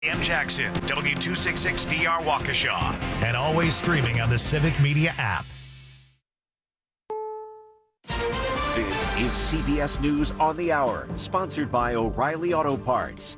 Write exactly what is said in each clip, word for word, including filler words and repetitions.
M. Jackson, W two sixty-six D R Waukesha, and always streaming on the Civic Media app. This is C B S News on the Hour, sponsored by O'Reilly Auto Parts.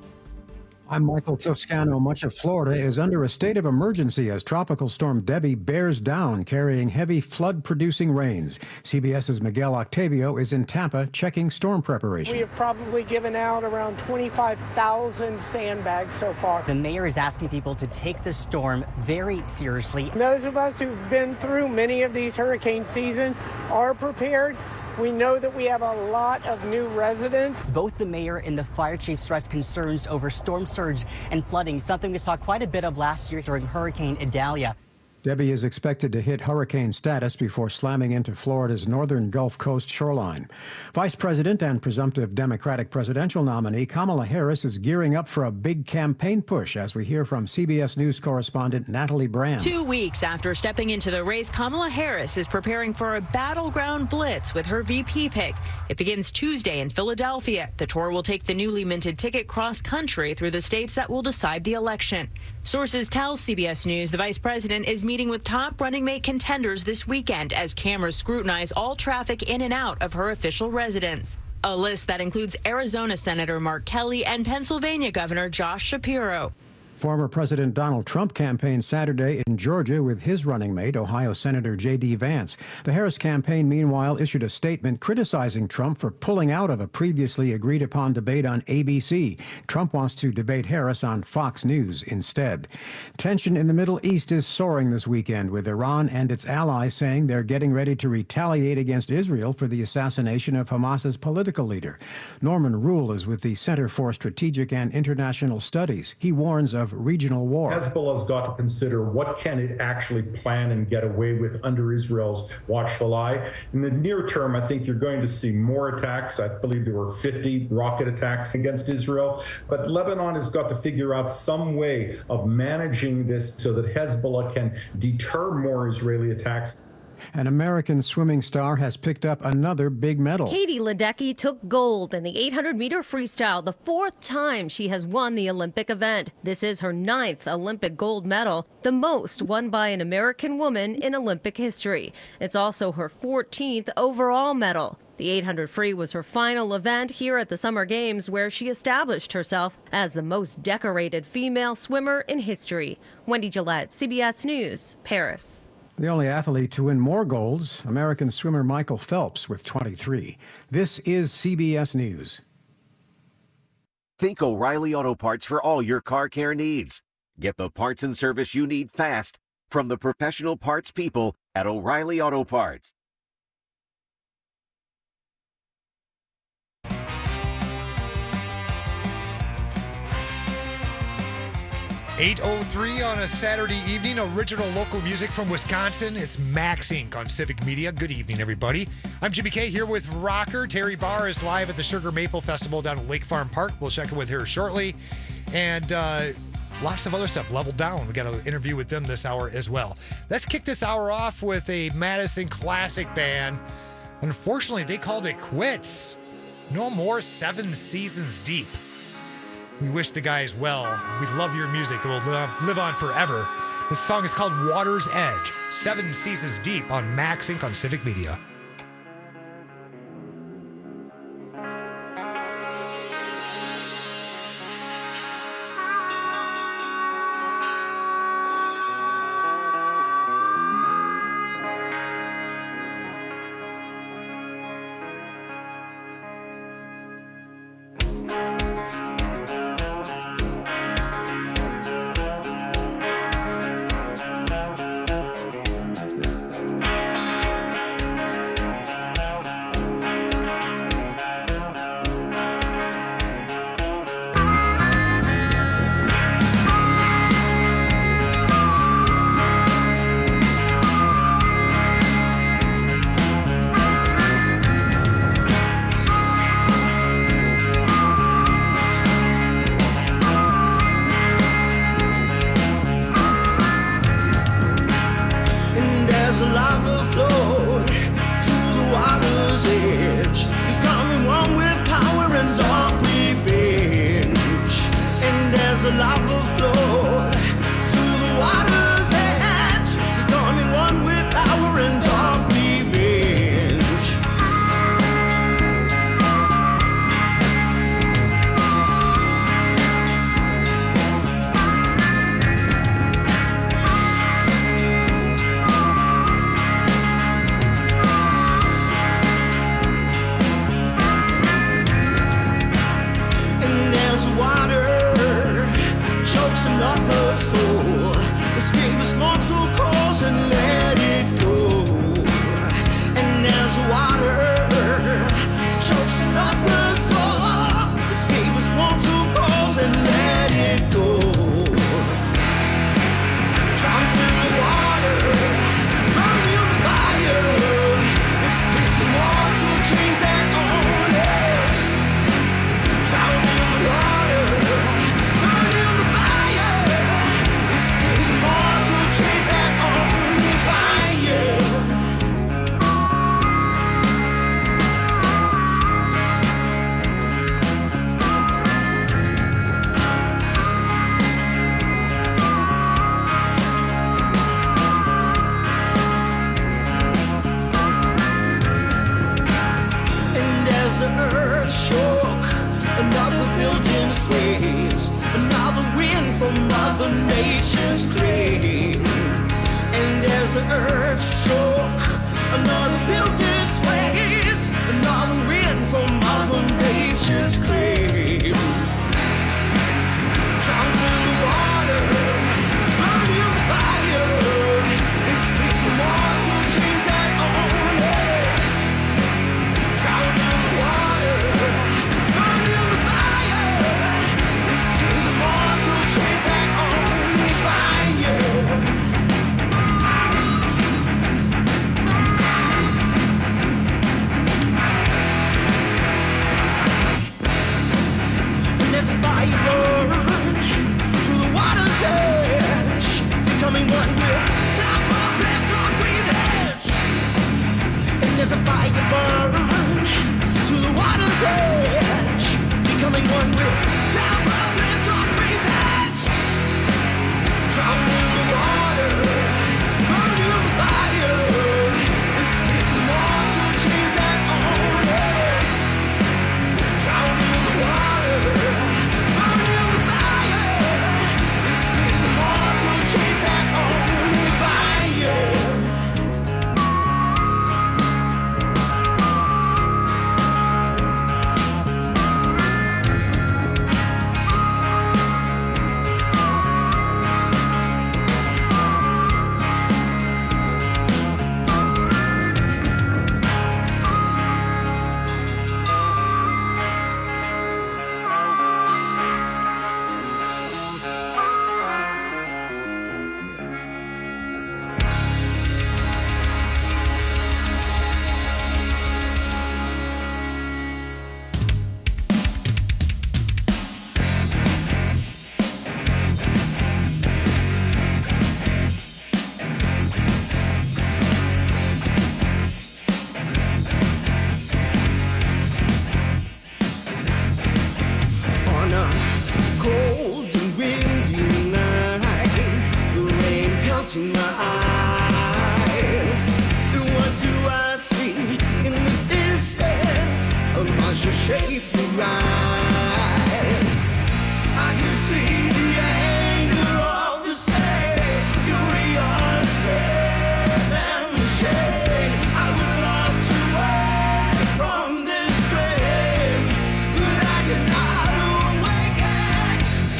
I'm Michael Toscano. Much of Florida is under a state of emergency as Tropical Storm Debbie bears down, carrying heavy flood-producing rains. CBS's Miguel Octavio is in Tampa checking storm preparation. We have probably given out around twenty-five thousand sandbags so far. The mayor is asking people to take the storm very seriously. Those of us who've been through many of these hurricane seasons are prepared. We know that we have a lot of new residents. Both the mayor and the fire chief stressed concerns over storm surge and flooding, something we saw quite a bit of last year during Hurricane Idalia. Debbie is expected to hit hurricane status before slamming into Florida's northern Gulf Coast shoreline. Vice President and presumptive Democratic presidential nominee Kamala Harris is gearing up for a big campaign push, as we hear from C B S News correspondent Natalie Brand. Two weeks after stepping into the race, Kamala Harris is preparing for a battleground blitz with her V P pick. It begins Tuesday in Philadelphia. The tour will take the newly minted ticket cross-country through the states that will decide the election. Sources tell C B S News the vice president is meeting with top running mate contenders this weekend as cameras scrutinize all traffic in and out of her official residence. A list that includes Arizona Senator Mark Kelly and Pennsylvania Governor Josh Shapiro. Former President Donald Trump campaigned Saturday in Georgia with his running mate, Ohio Senator J D Vance. The Harris campaign, meanwhile, issued a statement criticizing Trump for pulling out of a previously agreed-upon debate on A B C. Trump wants to debate Harris on Fox News instead. Tension in the Middle East is soaring this weekend, with Iran and its allies saying they're getting ready to retaliate against Israel for the assassination of Hamas's political leader. Norman Rule is with the Center for Strategic and International Studies. He warns of regional war. Hezbollah's got to consider what can it actually plan and get away with under Israel's watchful eye. In the near term, I think you're going to see more attacks. I believe there were fifty rocket attacks against Israel. But Lebanon has got to figure out some way of managing this so that Hezbollah can deter more Israeli attacks. An American swimming star has picked up another big medal. Katie Ledecky took gold in the eight hundred meter freestyle, the fourth time she has won the Olympic event. This is her ninth Olympic gold medal, the most won by an American woman in Olympic history. It's also her fourteenth overall medal. The eight hundred free was her final event here at the Summer Games, where she established herself as the most decorated female swimmer in history. Wendy Gillette, C B S News, Paris. The only athlete to win more golds, American swimmer Michael Phelps with twenty-three. This is C B S News. Think O'Reilly Auto Parts for all your car care needs. Get the parts and service you need fast from the professional parts people at O'Reilly Auto Parts. eight oh three on a Saturday evening. Original local music from Wisconsin. It's Max Incorporated on Civic Media. Good evening, everybody. I'm Jimmy K here with Rocker. Terry Barr is live at the Sugar Maple Festival down at Lake Farm Park. We'll check in with her shortly. And uh, lots of other stuff. Level Down. We got an interview with them this hour as well. Let's kick this hour off with a Madison classic band. Unfortunately, they called it quits. No more Seven Seasons Deep. We wish the guys well. We love your music. It will live on forever. This song is called Water's Edge. Seven Seasons Deep on Max Incorporated on Civic Media. mortal cause and let it go. And as water chokes enough the storm, escape is mortal cause and let it go. Drown in the water, burn in the fire, escape the mortal chains that own it. Drown in the water, burn in the fire, escape the mortal chains that own the fire. The earth shook, another building sways, another wind from Mother Nature's grave. And as the earth shook, another building sways, another wind from Mother Nature's grave. Drown in the water, burn in the fire, escape the mortal chains that own it. Drown in the water, burn in the fire, escape the mortal chains that own the fire. And as the fire burns to the water's edge, becoming one with power and dark revenge. And as the fire burns to the water's edge, becoming one with power and dark revenge. Drown in the water, burn in the fire, escape the mortal chains that own it. Drown in the water, burn in the fire, escape the mortal chains that own the fire. On a cold and windy night, the rain pelting my eyes. And what do I see in the distance? A monster shape rise. I can see the anger of the state, furious and the shade. I would love to wake from this dream, but I cannot awaken.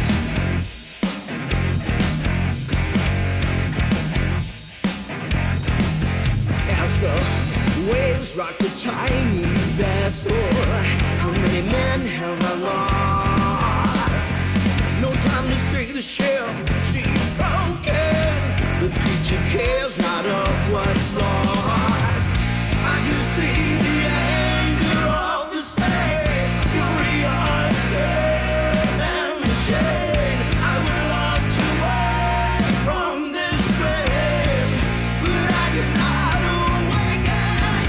As the waves rock the tiny vessel, how many men have I lost? No time to say the shell, she's broken. The creature cares not of what's lost. I can see the anger of the state, furious and the shade. I would love to wake from this dream, but I cannot awaken.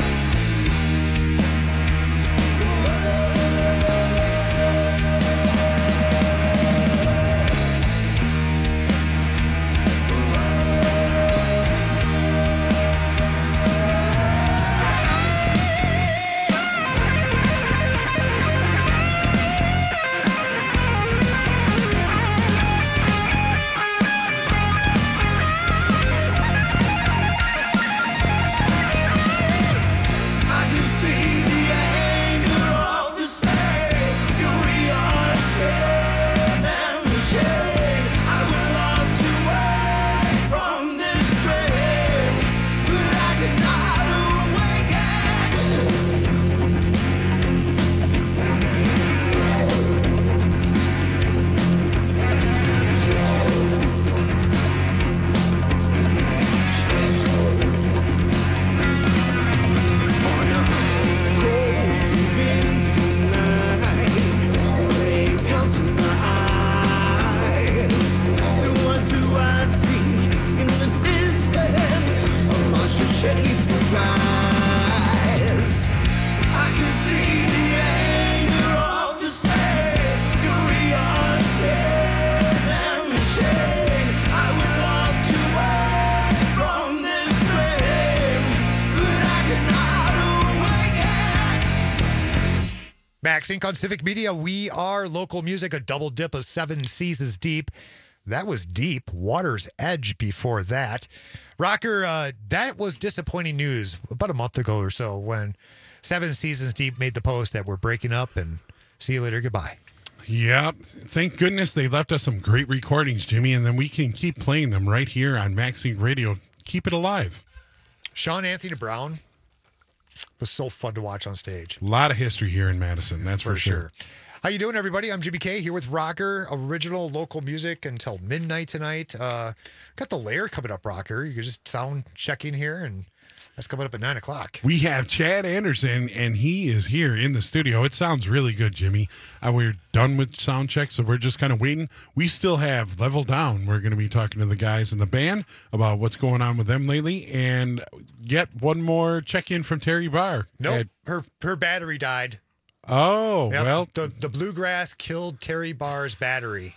Max Inc on Civic Media. We are local music, a double dip of seven seasons deep. That was deep. Water's Edge before that. Rocker, uh, that was disappointing news about a month ago or so when Seven Seasons Deep made the post that we're breaking up and see you later. Goodbye. Yep. Thank goodness they left us some great recordings, Jimmy, and then we can keep playing them right here on Max Inc Radio. Keep it alive. Sean Anthony Brown was so fun to watch on stage. A lot of history here in Madison, that's for, for sure. sure. How you doing, everybody? I'm Jimmy K here with Rocker, original local music until midnight tonight. Uh, got the Lair coming up, Rocker. You can just sound checking here, and that's coming up at nine o'clock. We have Chad Anderson, and he is here in the studio. It sounds really good, Jimmy. Uh, we're done with sound check, so we're just kind of waiting. We still have Level Down. We're going to be talking to the guys in the band about what's going on with them lately, and get one more check-in from Terry Barr. Nope, At- her her battery died. Oh, Yep, well. The, the bluegrass killed Terry Barr's battery.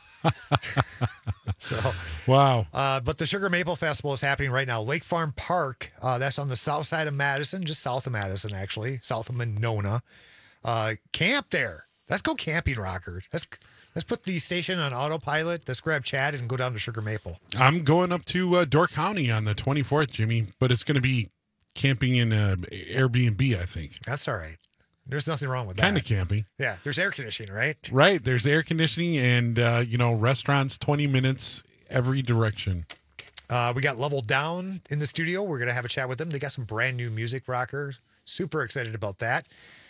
so Wow. Uh, but the Sugar Maple Festival is happening right now. Lake Farm Park, uh, that's on the south side of Madison, just south of Madison, actually, south of Monona. Uh, camp there. Let's go camping, Rocker. Let's let's put the station on autopilot. Let's grab Chad and go down to Sugar Maple. I'm going up to uh, Door County on the twenty-fourth, Jimmy, but it's going to be camping in uh, Airbnb, I think. That's all right. There's nothing wrong with that. Kind of camping. Yeah, there's air conditioning, right? Right. There's air conditioning and, uh, you know, restaurants twenty minutes every direction. Uh, we got Level Down in the studio. We're going to have a chat with them. They got some brand new music, Rocker. Super excited about that.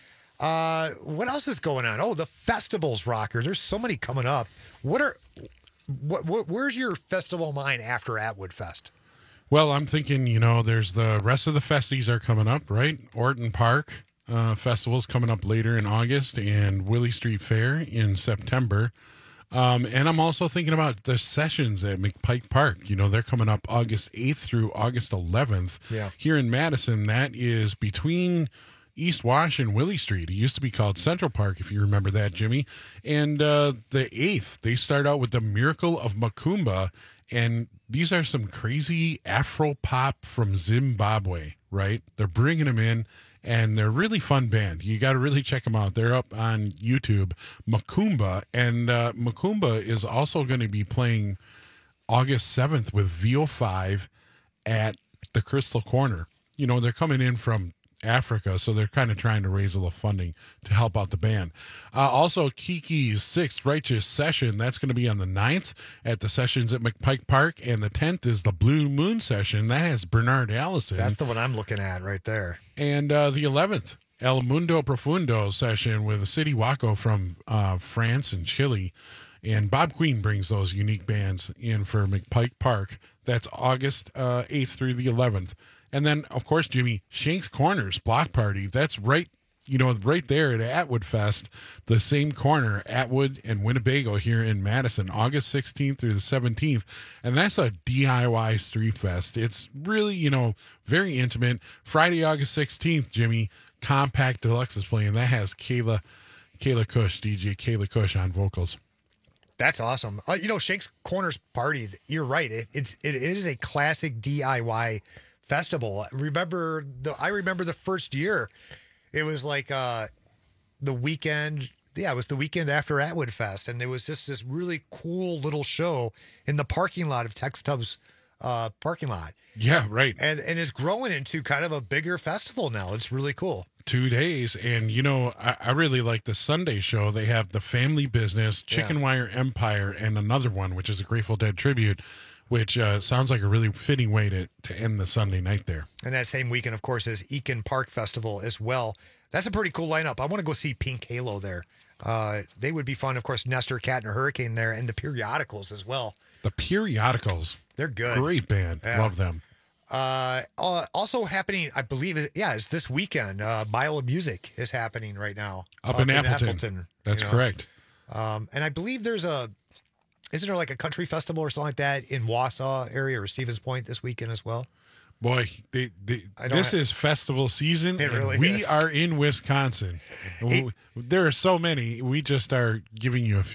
Uh, what else is going on? Oh, the festivals, Rocker. There's so many coming up. What are, what, what where's your festival mind after Atwood Fest? Well, I'm thinking, you know, there's the rest of the festies are coming up, right? Orton Park uh, Festival's coming up later in August, and Willie Street Fair in September. Um, and I'm also thinking about the sessions at McPike Park. You know, they're coming up August eighth through August eleventh. Yeah. Here in Madison, that is between East Wash and Willie Street. It used to be called Central Park, if you remember that, Jimmy. And uh, the eighth, they start out with the Miracle of Macumba, and these are some crazy Afro pop from Zimbabwe, right? They're bringing them in, and they're a really fun band. You got to really check them out. They're up on YouTube, Macumba, and uh, Macumba is also going to be playing August seventh with V O five at the Crystal Corner. You know, they're coming in from Africa, so they're kind of trying to raise a little funding to help out the band. Uh, also, Kiki's Sixth Righteous Session, that's going to be on the ninth at the Sessions at McPike Park, and the tenth is the Blue Moon Session. That has Bernard Allison. That's the one I'm looking at right there. And uh, the eleventh, El Mundo Profundo Session with City Waco from uh, France and Chile. And Bob Queen brings those unique bands in for McPike Park. That's August uh, eighth through the eleventh. And then, of course, Jimmy, Shank's Corners Block Party. That's right, you know, right there at Atwood Fest, the same corner, Atwood and Winnebago here in Madison, August sixteenth through the seventeenth. And that's a D I Y street fest. It's really, you know, very intimate. Friday, August sixteenth, Jimmy, Compact Deluxe is playing. That has Kayla, Kayla Cush, D J Kayla Cush on vocals. That's awesome. Uh, you know, Shank's Corners Party, you're right. It, it's, it is a classic D I Y festival. Remember the I remember the first year. It was like uh the weekend. Yeah, it was the weekend after Atwood Fest, and it was just this really cool little show in the parking lot of Tex Tubbs uh parking lot. Yeah, right. And and it's growing into kind of a bigger festival now. It's really cool. Two days, and you know, I, I really like the Sunday show. They have the Family Business, Chicken Yeah. Wire Empire, and another one, which is a Grateful Dead tribute, which uh, sounds like a really fitting way to, to end the Sunday night there. And that same weekend, of course, is Eakin Park Festival as well. That's a pretty cool lineup. I want to go see Pink Halo there. Uh, they would be fun. Of course, Nestor, Cat, and Hurricane there, and the Periodicals as well. The Periodicals. They're good. Great band. Yeah. Love them. Uh, uh, also happening, I believe, it- yeah, it's this weekend. Uh, Mile of Music is happening right now. Up in Appleton. That's you know. correct. Um, and I believe there's a, isn't there like a country festival or something like that in Wausau area or Stevens Point this weekend as well? Boy, they, they, I don't this ha- is festival season, It and really we is. are in Wisconsin. It- there are so many. We just are giving you a few.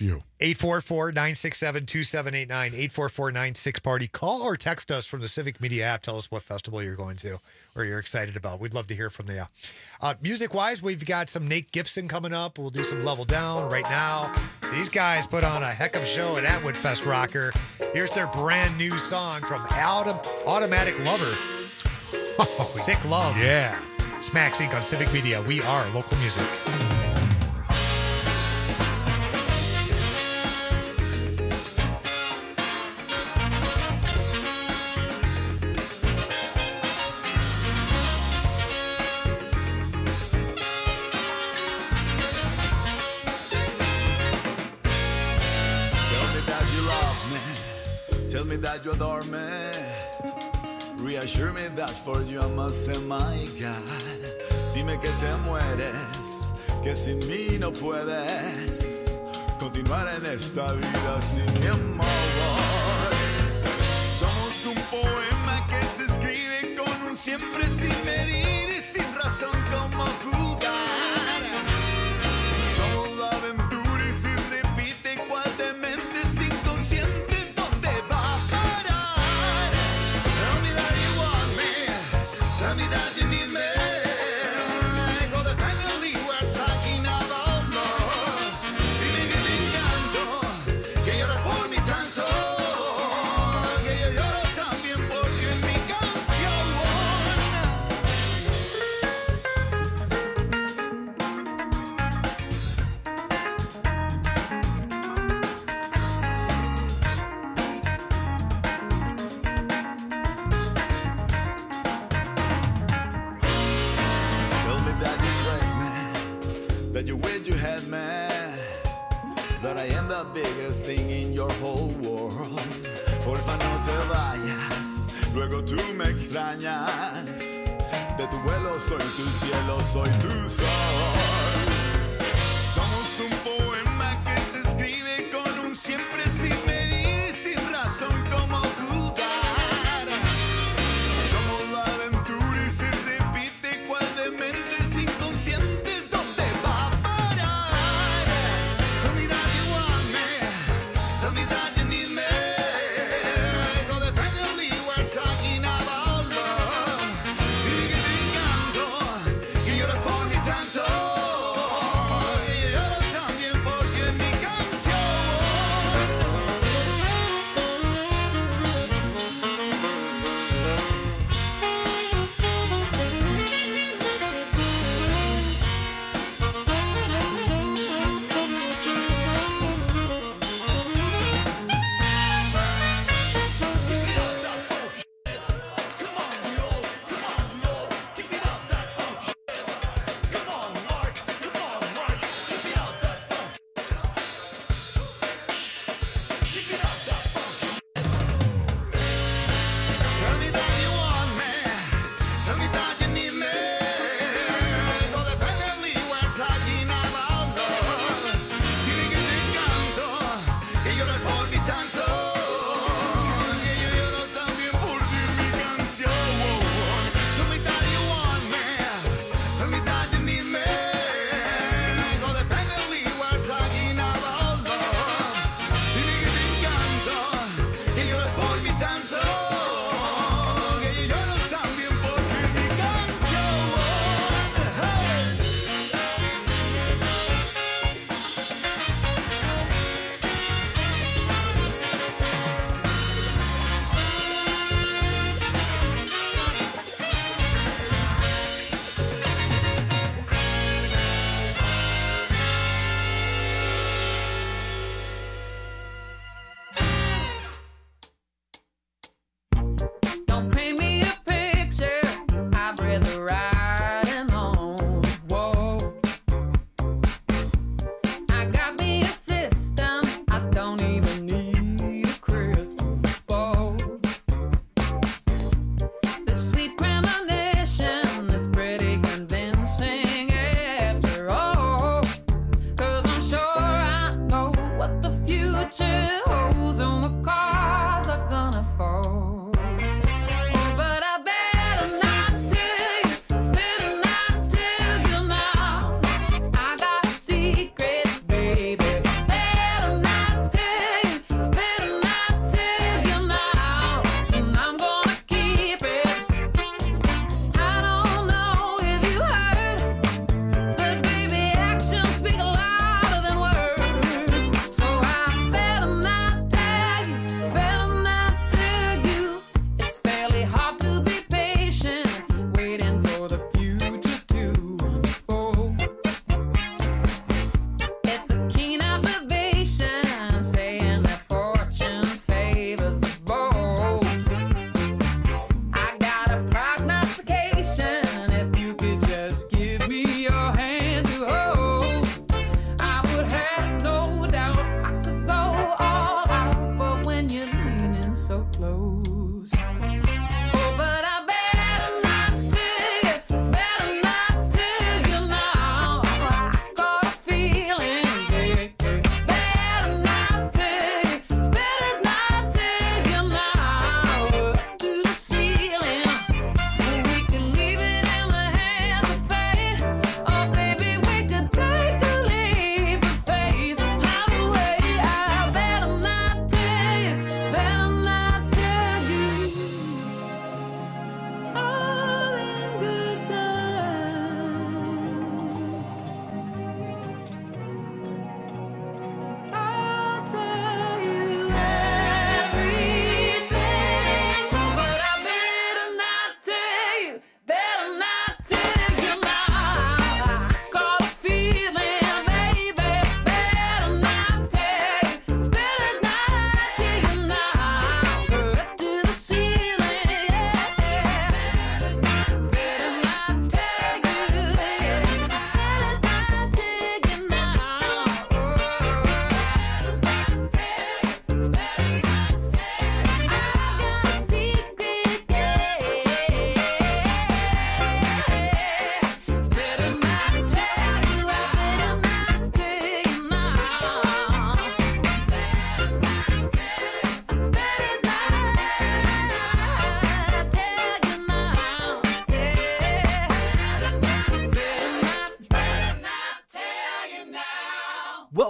eight four four, nine six seven, two seven eight nine, eight four four, nine six party. Call or text us from the Civic Media app. Tell us what festival you're going to or you're excited about. We'd love to hear from you. Uh, music-wise, we've got some Nate Gibson coming up. We'll do some Level Down right now. These guys put on a heck of a show at Atwood Fest, Rocker. Here's their brand new song from Autom- Automatic Lover. Oh, Sick Love. Yeah. Smack Sync on Civic Media. We are local music. Tell me that you adore me. Reassure me that for you I must say my God. Dime que te mueres, que sin mí no puedes continuar en esta vida sin mi amor. Somos un poema que se escribe con un siempre sin medir y sin razón como jugar. Somos la aventura y si repite cual de mentes inconscientes dónde va a parar. Tell me that you want me, tell me that you need me. Codependently we're talking about love. Dime que te encanto, que lloras por mí tanto, que yo lloro también porque en mi canción. Tell me that you crave me, that you wish you had me, that I am the biggest thing in your whole world. Porfa no te vayas, luego tú me extrañas. De tu vuelo soy tu cielo, soy tu sol. Somos un poema que se escribe con un siempre sin medir, sin razón como jugar. Somos la aventura y se repite cual de mentes inconscientes dónde va a parar. Tell me that you want me, tell me that you need me. Codependently we're talking about love. Dime que te encanto, que lloras por mí tanto,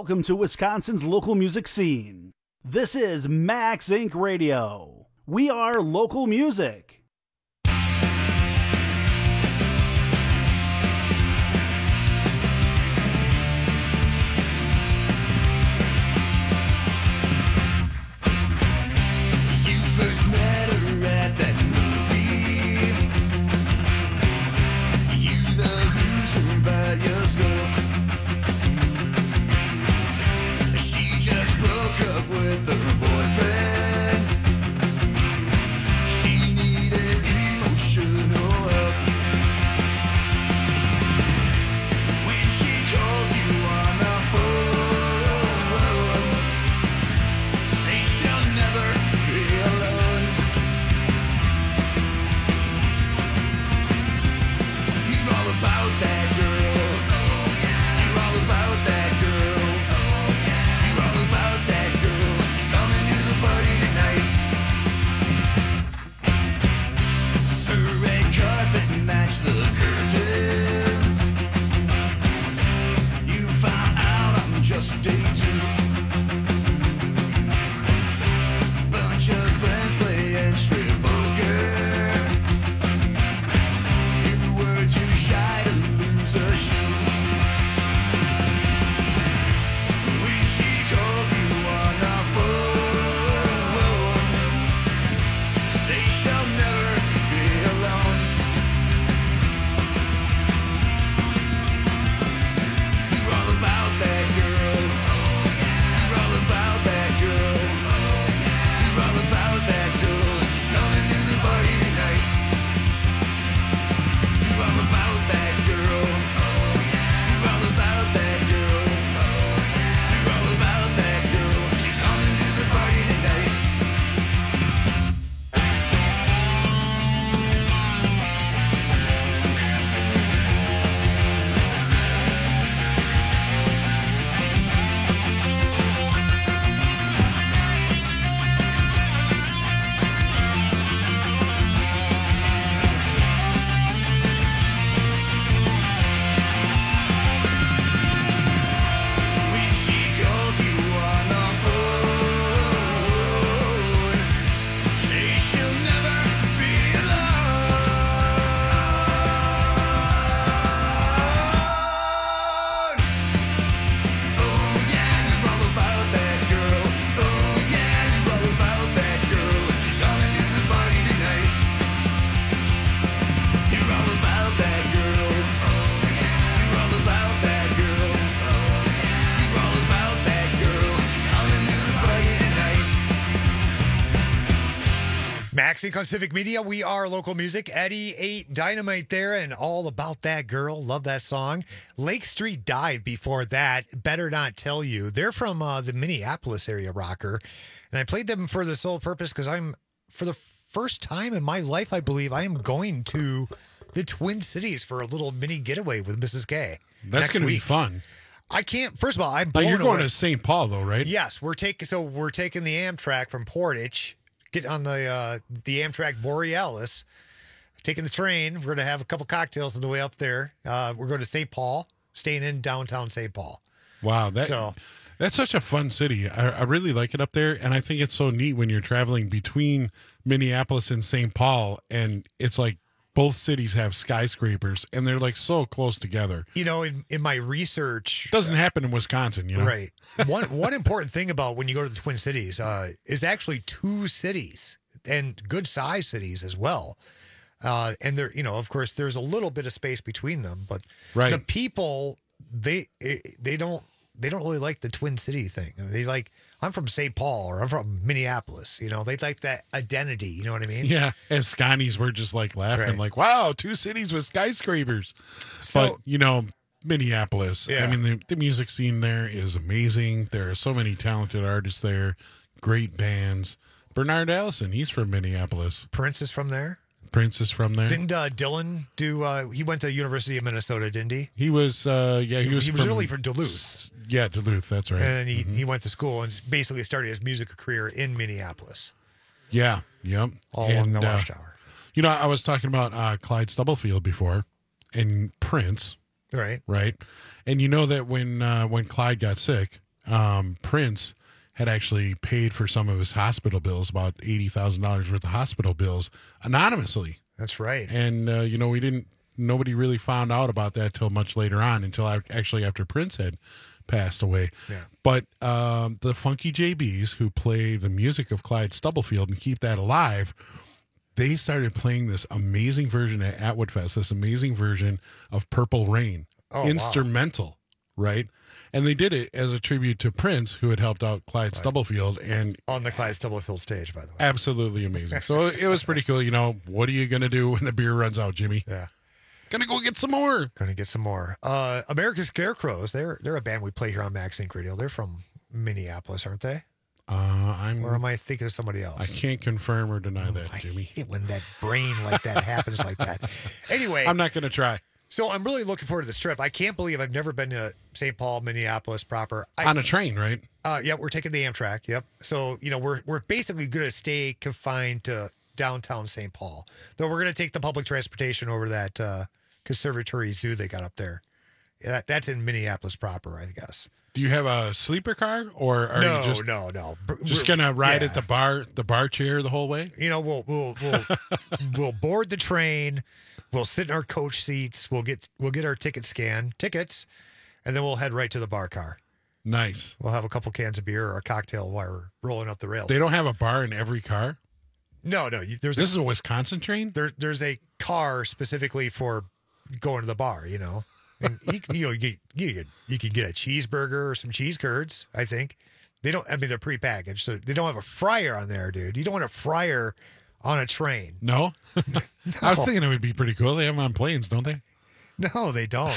Welcome to Wisconsin's local music scene. This is Max Incorporated. Radio. We are local music. With her boyfriend, she needed emotional help. When she calls you on the phone, say she'll never be alone. You're all about that girl. You're all about that girl. You're all about that girl. She's coming to the party tonight. Her red carpet match the curtains. You found out I'm just day two. Bunch of friends playing strip poker. You were too shy to lose a shoe. When she calls you on the phone, say she'll never be alone. You're all about that girl. You're all about that girl. You're all about that girl. And she's coming to the party tonight. You're all about that girl. You're all about that girl. You're all about that girl. She's coming to the party tonight. When she calls you on the phone, say she'll never be alone. Oh yeah, you're all about that girl. Oh yeah, you're all about that girl. And she's coming to the party tonight. You're all about that girl. You're all about that girl. You're all about that girl. She's coming to the party tonight. Max Inc on Civic Media. We are local music. Eddie eight Dynamite there and All About That Girl. Love that song. Lake Street Dive before that. Better Not Tell You. They're from uh, the Minneapolis area, rocker. And I played them for the sole purpose because I'm, for the first time in my life, I believe, I am going to the Twin Cities for a little mini getaway with Missus K. That's next going to be week. fun. I can't, first of all, I'm Now, blown you're going away. to Saint Paul, though, right? Yes, we're taking so we're taking the Amtrak from Portage, get on the uh, the Amtrak Borealis, taking the train. We're going to have a couple cocktails on the way up there. Uh, we're going to Saint Paul, staying in downtown Saint Paul. Wow, that So- that's such a fun city. I, I really like it up there, and I think it's so neat when you're traveling between Minneapolis and Saint Paul, and it's like both cities have skyscrapers, and they're like so close together. You know, in, in my research, Doesn't happen in Wisconsin, you know? right? One one important thing about when you go to the Twin Cities uh, is actually two cities and good sized cities as well. Uh, and there, you know, of course, there's a little bit of space between them, but Right. the people they they don't they don't really like the Twin City thing. I mean, they like I'm from Saint Paul or I'm from Minneapolis. You know, they like that identity. You know what I mean? Yeah, as Scotties were just like laughing, Right. like, wow, two cities with skyscrapers. So- but, you know, Minneapolis, Yeah. I mean, the, the music scene there is amazing. There are so many talented artists there, great bands. Bernard Allison, he's from Minneapolis. Prince is from there. Prince is from there. Didn't uh, Dylan do? Uh, he went to University of Minnesota, didn't he? He was, uh, yeah, he was He was from, really from Duluth. Yeah, Duluth, that's right. And he, he went to school and basically started his music career in Minneapolis. Yeah, yep. All along And, the uh, watchtower. You know, I was talking about uh, Clyde Stubblefield before and Prince, Right. right? And you know that when uh, when Clyde got sick, um, Prince had actually paid for some of his hospital bills, about eighty thousand dollars worth of hospital bills, anonymously. That's right. And, uh, you know, we didn't, nobody really found out about that till much later on, until I, actually after Prince had passed away. Yeah. But um, the Funky J Bs, who play the music of Clyde Stubblefield and keep that alive, they started playing this amazing version at Atwood Fest, this amazing version of Purple Rain, oh, instrumental, wow. right? And they did it as a tribute to Prince, who had helped out Clyde right. Stubblefield. And on the Clyde Stubblefield stage, by the way. Absolutely amazing. So it was pretty cool. You know, what are you going to do when the beer runs out, Jimmy? Yeah. Gonna go get some more. Gonna get some more. Uh, America's Scarecrows, they're they're a band we play here on Max Inc Radio. They're from Minneapolis, aren't they? Uh, I'm. Or am I thinking of somebody else? I can't confirm or deny that, I Jimmy. hate it when that brain like that happens like that. Anyway, I'm not gonna try. So I'm really looking forward to this trip. I can't believe I've never been to Saint Paul, Minneapolis proper. I, on a train, right? Uh, yeah, we're taking the Amtrak. Yep. So you know we're we're basically going to stay confined to downtown Saint Paul. Though we're going to take the public transportation over that uh, Conservatory Zoo they got up there. Yeah, that, that's in Minneapolis proper, I guess. Do you have a sleeper car, or are no, you just no, no, just gonna ride yeah. at the bar, the bar chair the whole way? You know, we'll we'll we'll we'll board the train. We'll sit in our coach seats. We'll get we'll get our ticket scan tickets, and then we'll head right to the bar car. Nice. We'll have a couple cans of beer or a cocktail while we're rolling up the rails. They don't have a bar in every car? No, no. There's this a, is a Wisconsin train? There, there's a car specifically for going to the bar, you know. And you, you know, you, get, you, get, you can get a cheeseburger or some cheese curds, I think. They don't, I mean, they're prepackaged, so they don't have a fryer on there, dude. You don't want a fryer on a train. No? no. I was thinking it would be pretty cool. They have them on planes, don't they? No, they don't.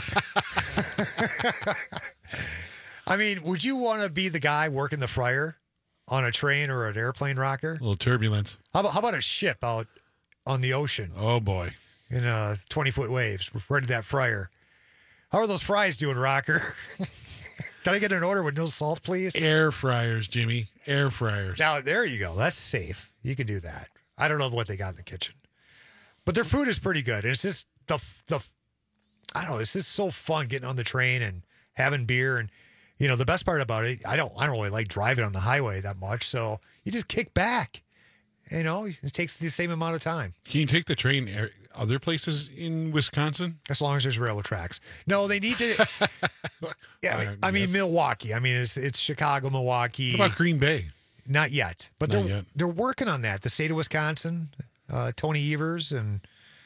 I mean, would you want to be the guy working the fryer on a train or an airplane rocker? A little turbulence. How about, how about a ship out on the ocean? Oh, boy. In uh, twenty-foot waves, right to that fryer. How are those fries doing, rocker? Can I get an order with no salt, please? Air fryers, Jimmy. Air fryers. Now, there you go. That's safe. You can do that. I don't know what they got in the kitchen. But their food is pretty good. And it's just the, the, I don't know, it's just so fun getting on the train and having beer. And, you know, the best part about it, I don't, I don't really like driving on the highway that much. So you just kick back. You know, it takes the same amount of time. Can you take the train air, other places in Wisconsin? As long as there's railroad tracks. No, they need to. yeah, I, mean, I mean Milwaukee. I mean, it's it's Chicago, Milwaukee. What about Green Bay? Not yet, but Not they're yet. they're working on that. The state of Wisconsin, uh, Tony Evers and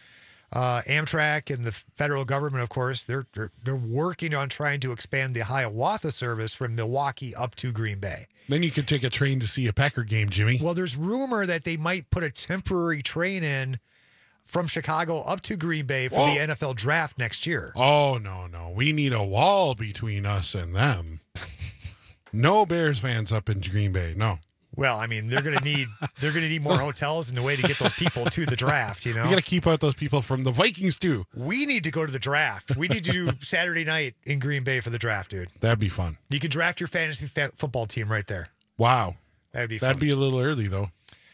uh, Amtrak and the federal government, of course, they're, they're they're working on trying to expand the Hiawatha service from Milwaukee up to Green Bay. Then you could take a train to see a Packer game, Jimmy. Well, there's rumor that they might put a temporary train in from Chicago up to Green Bay for Whoa. the N F L draft next year. Oh, no, no. We need a wall between us and them. No Bears fans up in Green Bay. No. Well, I mean, they're gonna need they're gonna need more hotels and a way to get those people to the draft. You know, we got to keep out those people from the Vikings too. We need to go to the draft. We need to do Saturday night in Green Bay for the draft, dude. That'd be fun. You could draft your fantasy fa- football team right there. Wow, that'd be that'd fun. be a little early though.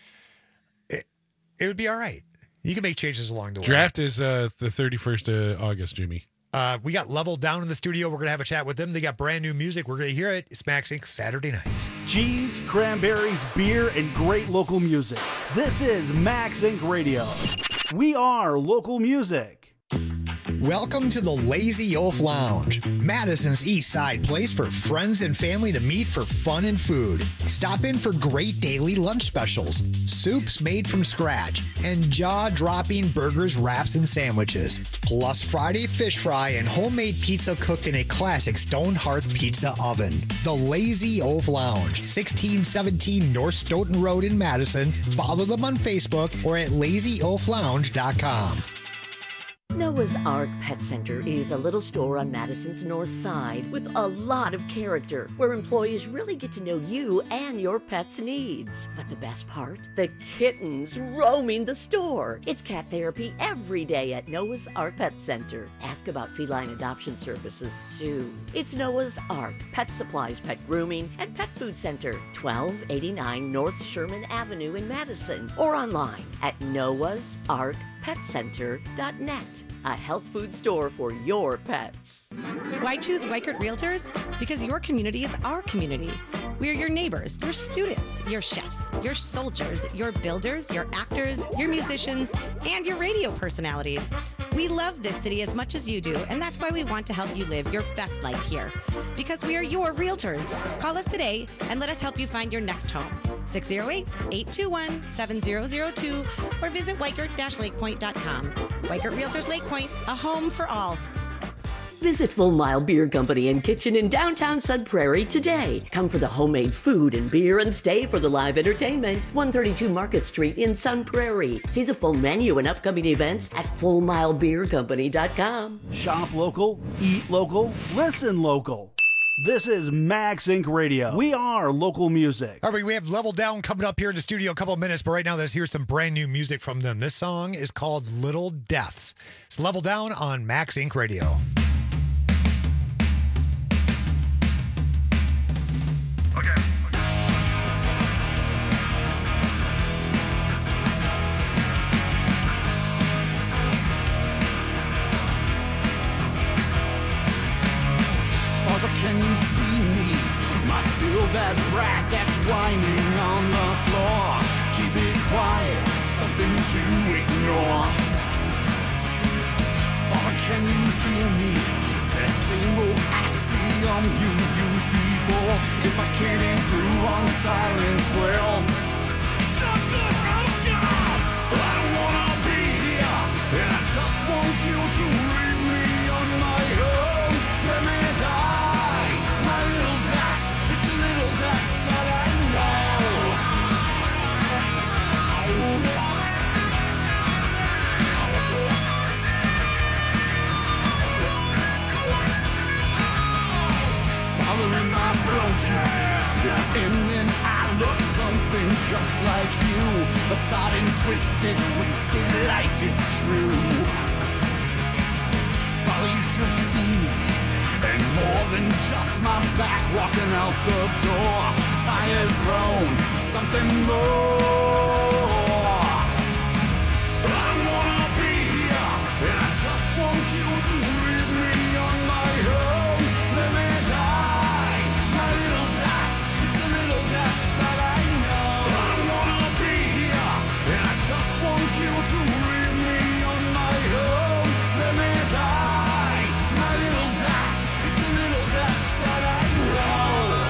It it would be all right. You can make changes along the way. Draft is uh, the thirty-first of August, Jimmy. Uh, we got Level down in the studio. We're going to have a chat with them. They got brand new music. We're going to hear it. It's Max Inc Saturday night. Cheese, cranberries, beer, and great local music. This is Max Inc Radio. We are local music. Welcome to the Lazy Oaf Lounge, Madison's East Side place for friends and family to meet for fun and food. Stop in for great daily lunch specials, soups made from scratch, and jaw-dropping burgers, wraps, and sandwiches. Plus Friday fish fry and homemade pizza cooked in a classic stone hearth pizza oven. The Lazy Oaf Lounge, sixteen seventeen North Stoughton Road in Madison. Follow them on Facebook or at lazy oaf lounge dot com. Noah's Ark Pet Center is a little store on Madison's north side with a lot of character, where employees really get to know you and your pet's needs. But the best part? The kittens roaming the store. It's cat therapy every day at Noah's Ark Pet Center. Ask about feline adoption services, too. It's Noah's Ark Pet Supplies, Pet Grooming, and Pet Food Center, twelve eighty-nine North Sherman Avenue in Madison, or online at noahs ark pet center dot net, a health food store for your pets. Why choose Weichert Realtors? Because your community is our community. We are your neighbors, your students, your chefs, your soldiers, your builders, your actors, your musicians, and your radio personalities. We love this city as much as you do, and that's why we want to help you live your best life here. Because we are your realtors. Call us today and let us help you find your next home. six oh eight, eight two one, seven oh oh two or visit weichert dash lake point dot com. Weichert Realtors Lake Point, a home for all. Visit Full Mile Beer Company and Kitchen in downtown Sun Prairie today. Come for the homemade food and beer and stay for the live entertainment. one thirty-two Market Street in Sun Prairie. See the full menu and upcoming events at full mile beer company dot com. Shop local, eat local, listen local. This is Max Inc Radio. We are local music. All right, we have Level Down coming up here in the studio in a couple of minutes, but right now let's hear some brand new music from them. This song is called Little Deaths. It's Level Down on Max Inc Radio. Can you see me? Am I still that brat that's whining on the floor? Keep it quiet, something to ignore. Father, can you hear me? It's that same old axiom you used before. If I can't improve on silence, well, something wrong, God. I don't wanna be here, and I just want you to leave me on my own. Let me die. Following my broken, and then I look something just like you. A sodden, twisted, wasted life, it's true. Follow, you should see me, and more than just my back walking out the door. I have grown to something more. I don't wanna be here, and I just want you to leave me on my own. Let me die, my little death. It's a little death that I know. I don't wanna be here, and I just want you to leave me on my own. Let me die, my little death. It's a little death that I know.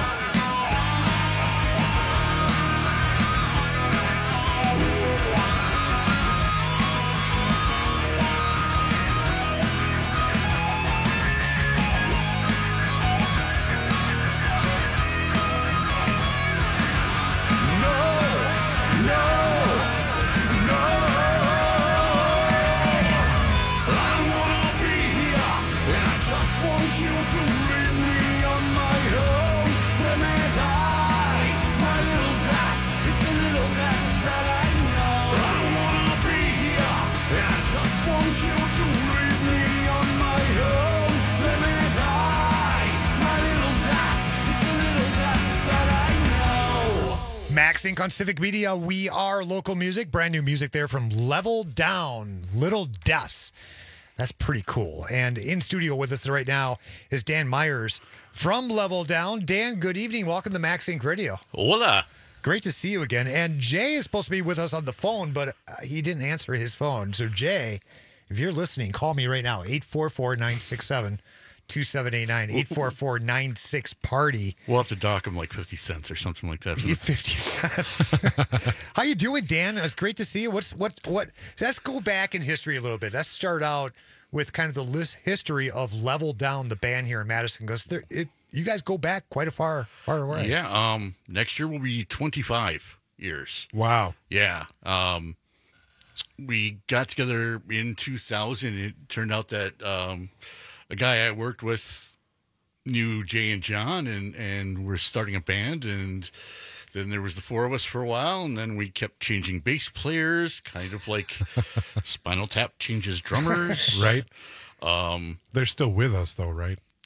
Max Inc on Civic Media. We are local music. Brand new music there from Level Down, Little Deaths. That's pretty cool. And in studio with us right now is Dan Myers from Level Down. Dan, good evening. Welcome to Max Inc Radio. Hola. Great to see you again. And Jay is supposed to be with us on the phone, but uh, he didn't answer his phone. So Jay, if you're listening, call me right now, eight four four, nine six seven, two seven eight nine, eight four four, nine six party. We'll have to dock him like fifty cents or something like that. fifty cents. How you doing, Dan? It's great to see you. What's what what let's go back in history a little bit. Let's start out with kind of the list history of Level Down, the band here in Madison, because it you guys go back quite a far far away. Yeah, um next year will be twenty-five years. Wow. Yeah. Um we got together in two thousand. It turned out that um a guy I worked with knew Jay and John, and, and we're starting a band, and then there was the four of us for a while, and then we kept changing bass players, kind of like Spinal Tap changes drummers. Right. Um, They're still with us, though, right?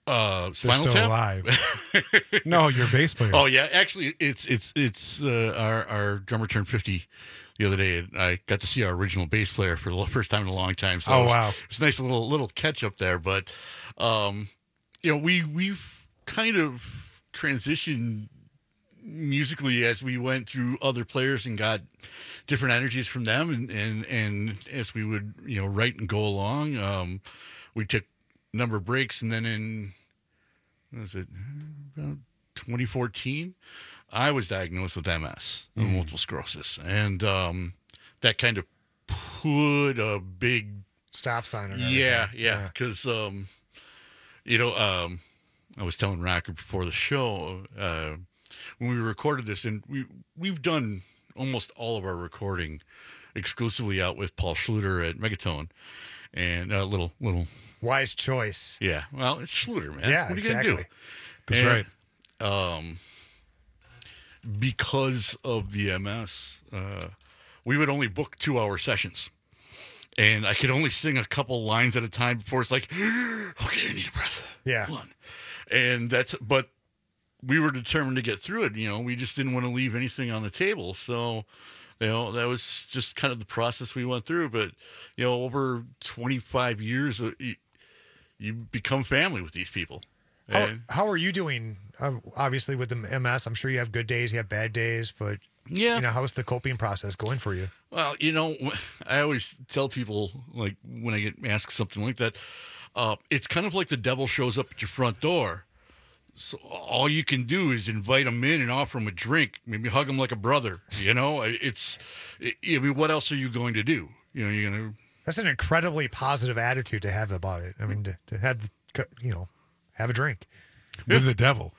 Uh, They're Spinal still Tap? alive. No, your bass players. Oh yeah, actually, it's it's it's uh, our our drummer turned fifty the other day, and I got to see our original bass player for the first time in a long time. So Oh, it was, wow. it's a nice little little catch up there. But um, you know, we we've kind of transitioned musically as we went through other players and got different energies from them, and and and as we would you know write and go along, um, we took a number of breaks, and then in what was it about twenty fourteen, I was diagnosed with M S, Mm. multiple sclerosis, and um, that kind of put a big stop sign on yeah, everything. yeah, because um, you know, um, I was telling Rocker before the show uh, when we recorded this, and we we've done almost all of our recording exclusively out with Paul Schluter at Megatone, and a uh, little little. Wise choice. Yeah, well, it's Schluter, man. Yeah, what are you exactly. gonna do? That's And, right. Um, because of the M S, uh, we would only book two-hour sessions, and I could only sing a couple lines at a time before it's like, okay, I need a breath. Yeah. Hold on. And that's, but we were determined to get through it. You know, we just didn't want to leave anything on the table. So, you know, that was just kind of the process we went through. But, you know, over twenty-five years, uh, you, you become family with these people. How, And- how are you doing? Uh, obviously, with the M S, I'm sure you have good days, you have bad days, but yeah, you know, how's the coping process going for you? Well, you know, I always tell people, like, when I get asked something like that, uh, it's kind of like the devil shows up at your front door. So all you can do is invite them in and offer them a drink, maybe hug them like a brother. You know, it's, I mean, what else are you going to do? You know, you're going to. That's an incredibly positive attitude to have about it. I mean, to, to have, you know, have a drink with the devil.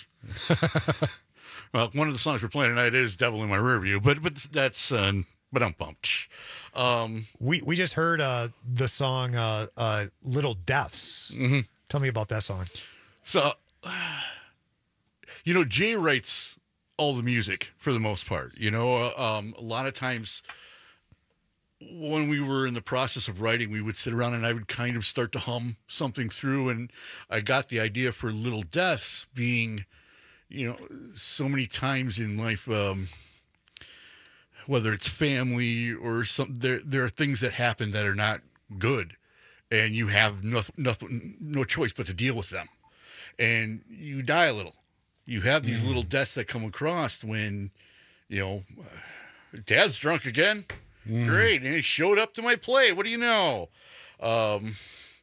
Well, one of the songs we're playing tonight is "Devil in My Rearview," but but that's uh, but I'm bumped. Um, we we just heard uh, the song uh, uh, "Little Deaths." Mm-hmm. Tell me about that song. So, you know, Jay writes all the music for the most part. You know, uh, um, a lot of times when we were in the process of writing, we would sit around and I would kind of start to hum something through, and I got the idea for Little Deaths being, you know, so many times in life, um, whether it's family or some, there there are things that happen that are not good, and you have no, nothing, no choice but to deal with them, and you die a little. You have these Mm. little deaths that come across when, you know, Dad's drunk again. Mm. Great, and he showed up to my play. What do you know? Um,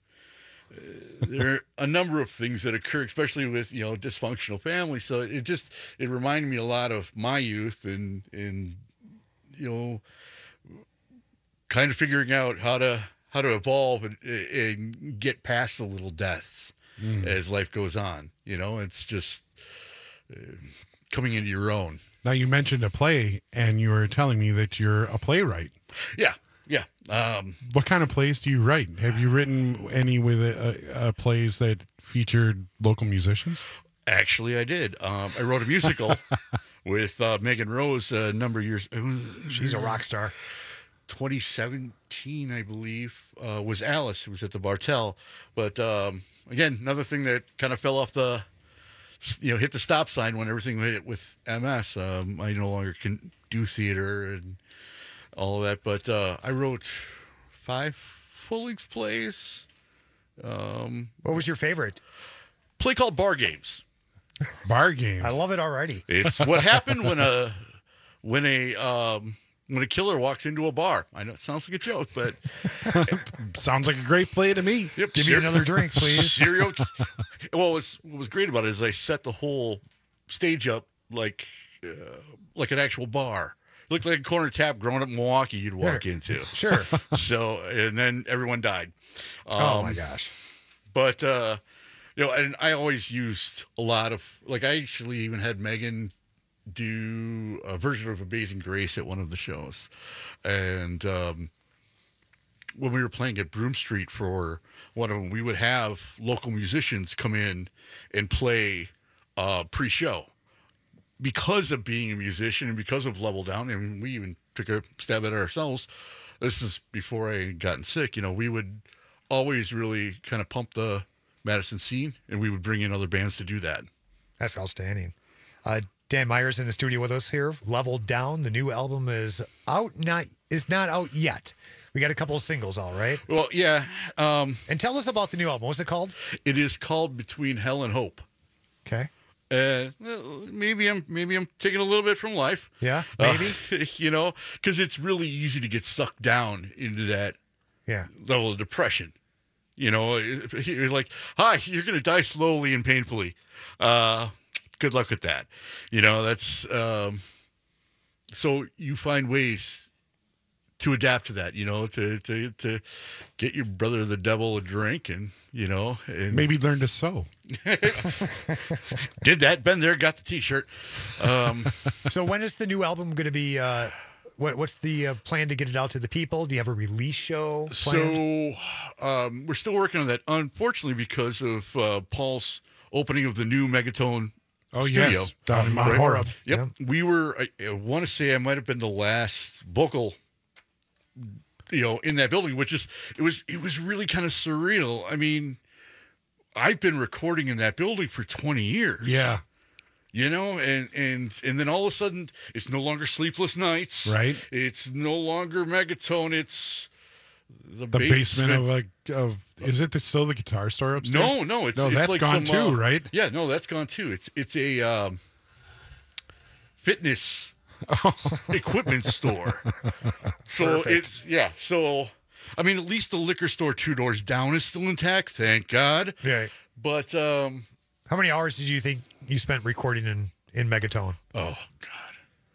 there are a number of things that occur, especially with, you know, dysfunctional families. So it just, it reminded me a lot of my youth and, and, you know, kind of figuring out how to, how to evolve and, and get past the little deaths Mm. as life goes on. You know, it's just uh, coming into your own. Now, you mentioned a play, and you were telling me that you're a playwright. Yeah, yeah. Um, what kind of plays do you write? Have you written any with uh, uh, plays that featured local musicians? Actually, I did. Um, I wrote a musical with uh, Megan Rose a number of years. She's a rock star. twenty seventeen, I believe, uh, was Alice. It was at the Bartel. But um, again, another thing that kind of fell off the, you know, hit the stop sign when everything hit it with M S. Um, I no longer can do theater and all of that. But uh, I wrote five full-length plays. Um, what was your favorite? Play called Bar Games. Bar Games. I love it already. It's what happened when a when a um, when a killer walks into a bar. I know it sounds like a joke, but sounds like a great play to me. Yep. Give me another drink, please. Serial. Well, what was, what was great about it is I set the whole stage up like uh, like an actual bar. It looked like a corner tap growing up in Milwaukee you'd walk Sure. into. Sure. So, and then everyone died. Oh, Um, my gosh. But, uh, you know, and I always used a lot of, like, I actually even had Megan do a version of Amazing Grace at one of the shows. And um, when we were playing at Broome Street for one of them, we would have local musicians come in and play uh, pre-show. Because of being a musician and because of Level Down, and we even took a stab at it ourselves. This is before I had gotten sick. You know, we would always really kind of pump the Madison scene, and we would bring in other bands to do that. That's outstanding. Uh, Dan Myers in the studio with us here. Leveled Down. The new album is out, not is not out yet. We got a couple of singles, all right? Well, yeah. Um, and tell us about the new album. What's it called? It is called Between Hell and Hope. Okay. Uh, well, maybe I'm maybe I'm taking a little bit from life. Yeah, maybe. Uh, you know, because it's really easy to get sucked down into that yeah. level of depression. You know, you're like, hi, you're going to die slowly and painfully. Uh, good luck with that. You know, that's um, so you find ways to adapt to that, you know, to, to, to get your brother, the devil, a drink and, you know, and maybe learn to sew. Did that. Been there, got the t-shirt. Um, so when is the new album going to be, uh, What, what's the uh, plan to get it out to the people? Do you have a release show planned? So um, we're still working on that, unfortunately, because of uh, Paul's opening of the new Megaton oh, studio. Yes. Down in Mount right? Horeb. Yep. Yeah. We were, I, I want to say I might have been the last vocal, you know, in that building, which is, it was, it was really kind of surreal. I mean, I've been recording in that building for twenty years. Yeah. You know, and, and and then all of a sudden, it's no longer Sleepless Nights. Right. It's no longer Megaton. It's the, The basement, basement of like of is it the, still the guitar store upstairs? No, no, it's no, it's that's like gone some, too, uh, right? Yeah, no, that's gone too. It's it's a um, fitness equipment store. So Perfect. it's yeah. So I mean, at least the liquor store two doors down is still intact. Thank God. Yeah. But um, how many hours did you think you spent recording in in Megaton? Oh God,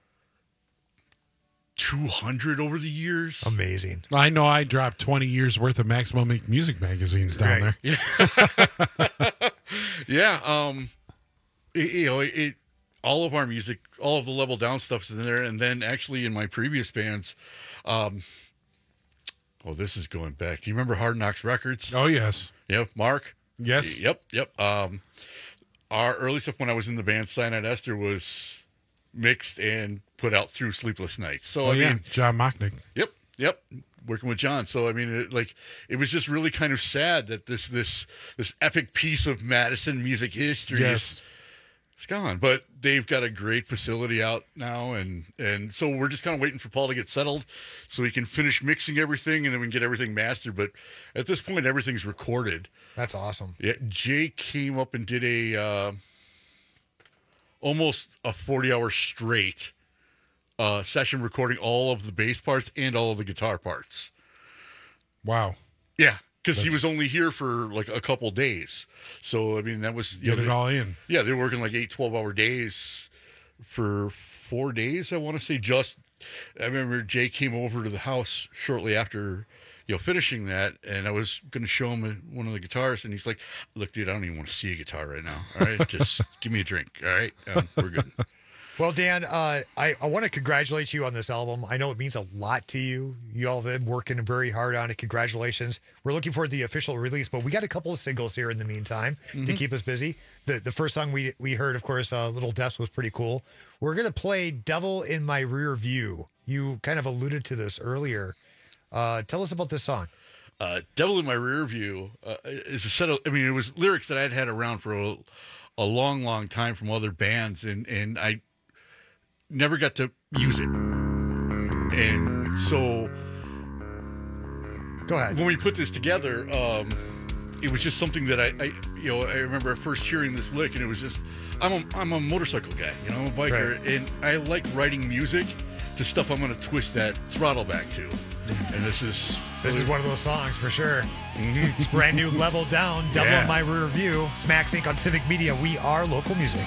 two hundred over the years. Amazing. I know I dropped twenty years worth of Maximum Make Music magazines down Right. there. Yeah. yeah. Um, it, you know, it, it, all of our music, all of the Level Down stuff is in there. And then actually in my previous bands, um, oh, this is going back. Do you remember Hard Knocks Records? Oh, yes. Yep. Mark? Yes. Yep. Yep. Um, our early stuff when I was in the band Cyanide Esther was mixed and put out through Sleepless Nights. So, Oh, I yeah. mean, John Mocknick. Yep, yep. Working with John. So I mean, it, like, it was just really kind of sad that this this this epic piece of Madison music history Yes. is it's gone. But they've got a great facility out now, and and so we're just kind of waiting for Paul to get settled so he can finish mixing everything, and then we can get everything mastered. But at this point, everything's recorded. That's awesome. Yeah, Jay came up and did a uh, almost a forty-hour straight uh, session recording all of the bass parts and all of the guitar parts. Wow. Yeah, because he That's- was only here for like a couple days. So, I mean, that was... you Get know, it they- all in. Yeah, they were working like eight, twelve-hour days for four days, I want to say. Just, I remember Jay came over to the house shortly after, you know, finishing that, and I was going to show him one of the guitars, and he's like, look, dude, I don't even want to see a guitar right now. All right, just give me a drink. All right, um, we're good. Well, Dan, uh, I, I want to congratulate you on this album. I know it means a lot to you. You all have been working very hard on it. Congratulations. We're looking for the official release, but we got a couple of singles here in the meantime to Mhm. keep us busy. The the first song we we heard, of course, uh, Little Deaths was pretty cool. We're going to play Devil in My Rear View. You kind of alluded to this earlier. Uh, tell us about this song. Uh, Devil in My Rear View uh, is a set of, I mean, it was lyrics that I'd had around for a, a long, long time from other bands, and, and I never got to use it. And so... Go ahead. When we put this together, um, it was just something that I, I, you know, I remember first hearing this lick, and it was just, I'm a, I'm a motorcycle guy, you know, I'm a biker, Right. and I like writing music to stuff I'm going to twist that throttle back to. And this is... This is one of those songs for sure. Mm-hmm. It's brand new, Level Down, Devil Yeah. in My Rear View. Smack Sync on Civic Media. We are local music.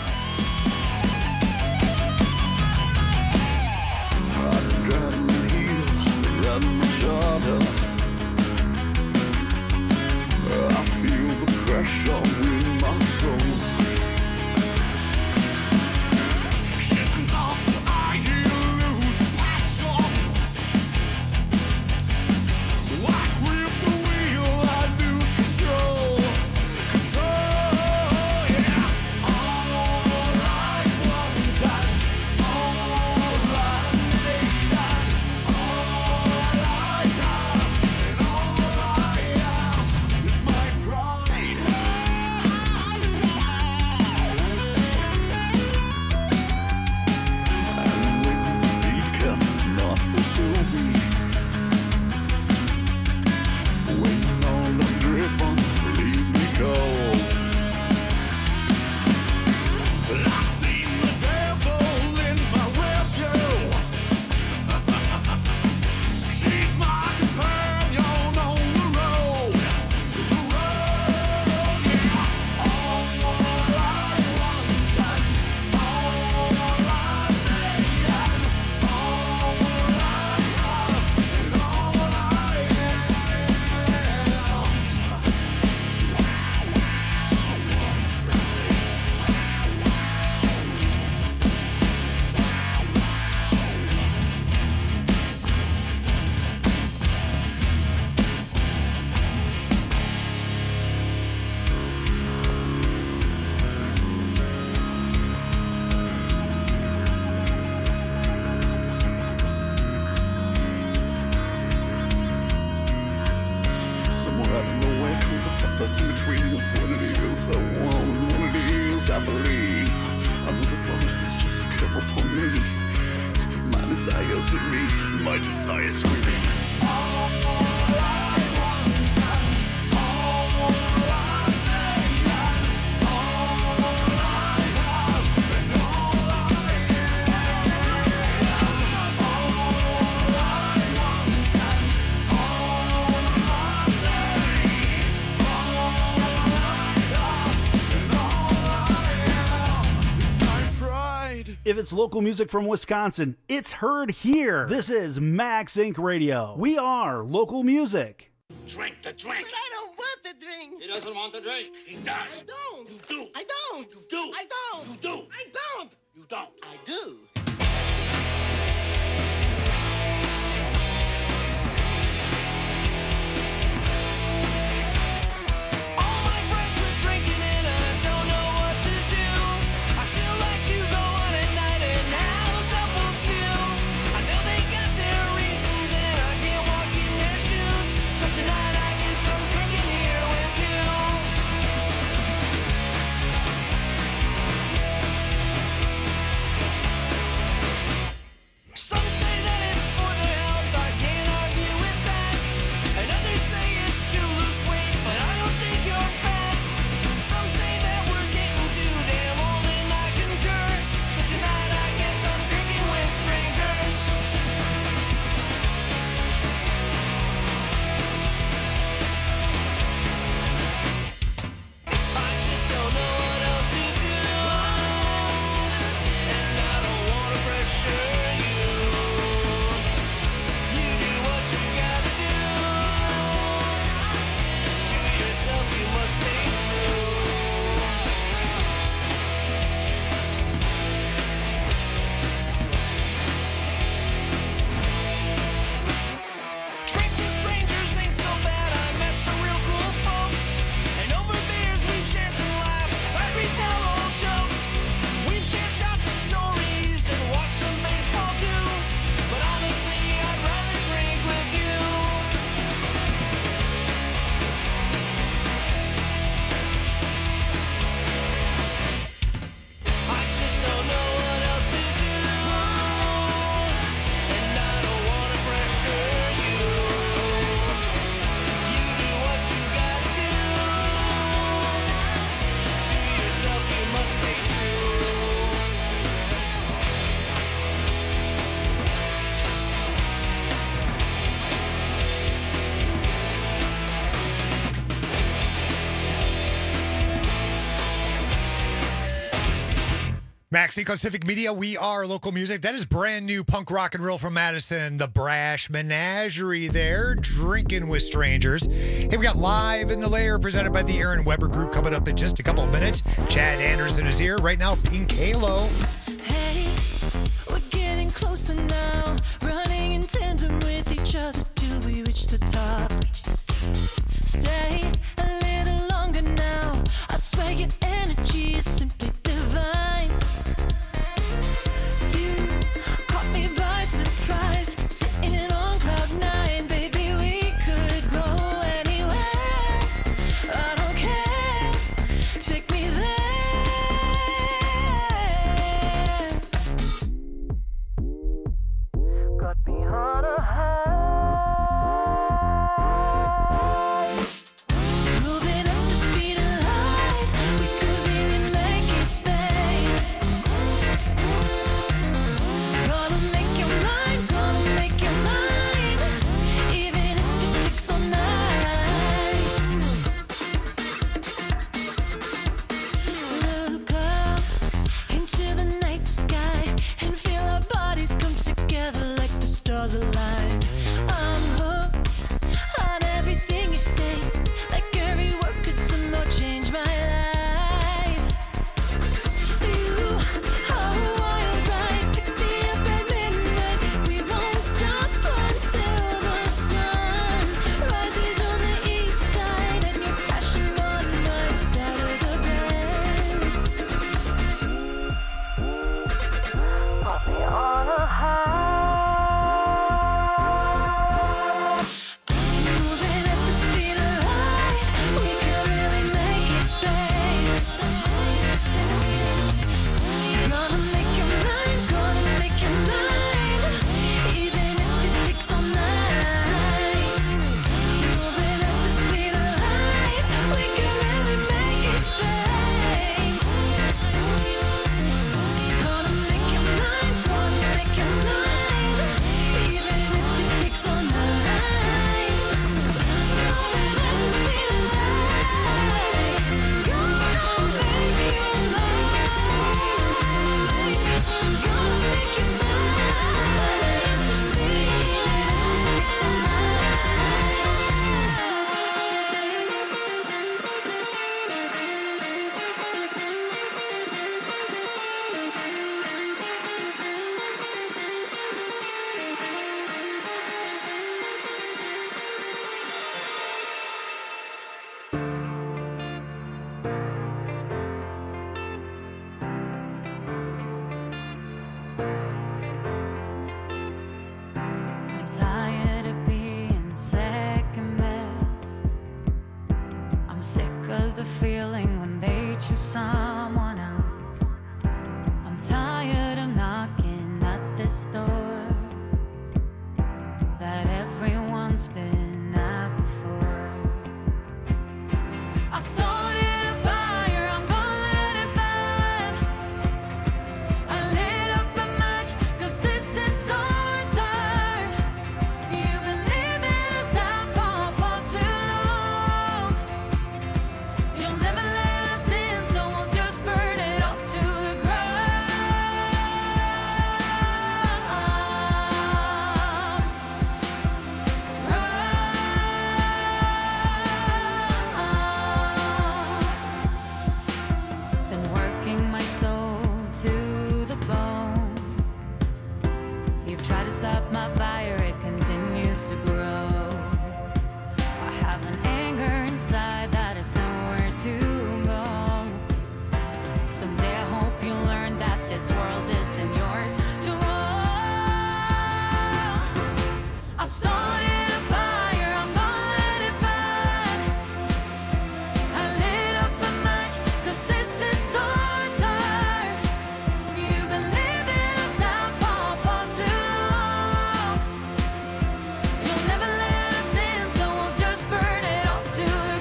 I feel the pressure in my soul. Shaking off, I hear lose passion. I grip the wheel, I lose control. Control, yeah. Oh, what's in between infinity is I want one of these, I believe. I know the thought just come upon me. My desires in me, my desires screaming. If it's local music from Wisconsin, it's heard here. This is Max Inc Radio. We are local music. Drink the drink. But I don't want the drink. He doesn't want the drink. He does. I don't. You do. I don't. You do. I don't. You do. I don't. You don't. I do. Some say that it's for their health, I can't argue with that. And others say it's to lose weight, but I don't think you're fat. Some say that we're getting too damn old, and I concur. So tonight I guess I'm drinking with strangers. I just don't know what else to do, and I don't want to pressure you. You must stay true. Tricks and strangers ain't so bad. I met some real cool folks, and over beers we've shared some laughs as I retell old jokes. We've shared shots and stories and watched some baseball too. But honestly, I'd rather drink with you. I just don't know what else to do, and I don't want to pressure you. You do what you gotta do. To yourself you must stay true. Max Inc on Civic Media, we are local music. That is brand new punk rock and roll from Madison, the Brash Menagerie there, drinking with strangers. Hey, we got Live in the Lair presented by the Aaron Weber Group coming up in just a couple of minutes. Chad Anderson is here right now, Pink Halo. Hey, we're getting closer now, running in tandem with each other till we reach the top. Stay a little longer now, I swear your energy is simply divine. You caught me by surprise, sitting on cloud nine, baby, we could go anywhere. I don't care, take me there. Got once been that before. I started a fire, I'm gonna let it burn. I lit up a match, cause this is our turn. You've been leaving us out for far too long. You'll never let us in, so we'll just burn it up to the been working my soul to the bone. You've tried to stop my fire, it continues to grow. I have an anger inside that is nowhere to go. Someday I hope you learn that this world isn't yours to own. I started a fire, I'm gonna let it burn. I lit up a match, cause this is our turn. You've been leaving us out for far too long. You'll never let us in, so we'll just burn it up to the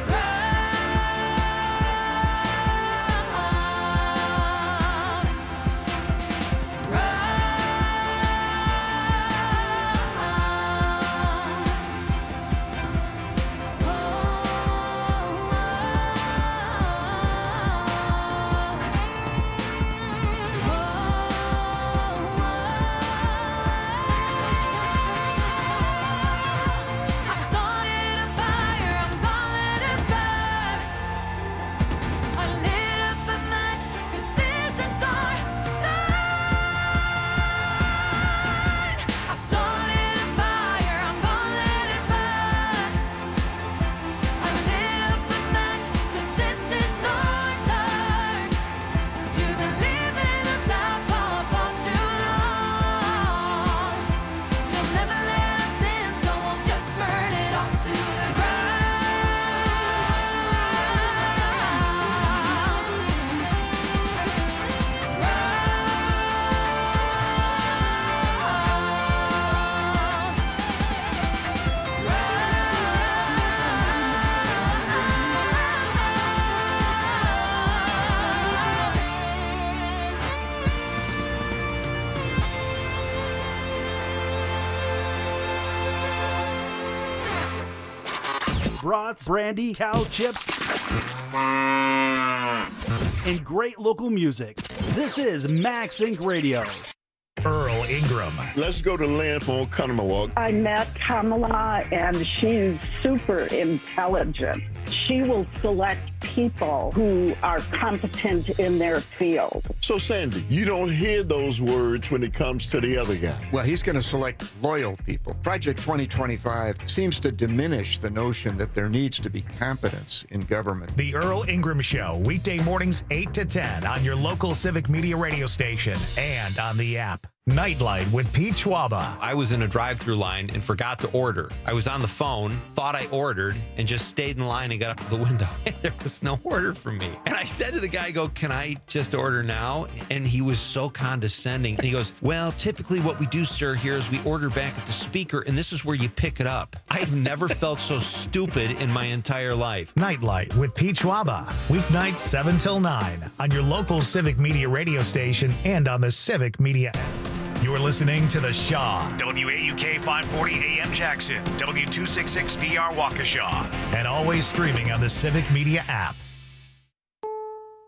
I started a fire, I'm gonna let it burn. I lit up a match, cause this is our turn. I started a fire, I'm gonna let it burn. I lit up a match, cause this is our turn. You've been leaving us out for far too long. You'll never let us in, so we'll just burn it all to the Brats, brandy, cow chips, and great local music. This is Max Inc Radio. Earl Ingram. Let's go to Lamp on Conomowoc. I met Kamala, and she's super intelligent. She will select people who are competent in their field. So, Sandy, you don't hear those words when it comes to the other guy. Well, he's going to select loyal people. Project twenty twenty-five seems to diminish the notion that there needs to be competence in government. The Earl Ingram Show, weekday mornings eight to ten on your local Civic Media radio station and on the app. Nightlight with Pete Schwaba. I was in a drive-through line and forgot to order. I was on the phone, thought I ordered, and just stayed in line and got up to the window. There was no order for me. And I said to the guy, I go, can I just order now? And he was so condescending. And he goes, well, typically what we do, sir, here is we order back at the speaker, and this is where you pick it up. I've never felt so stupid in my entire life. Nightlight with Pete Schwaba. Weeknights seven till nine on your local Civic Media radio station and on the Civic Media app. You're listening to The Shaw, W A U K five forty A M Jackson, W two sixty-six D R Waukesha, and always streaming on the Civic Media app.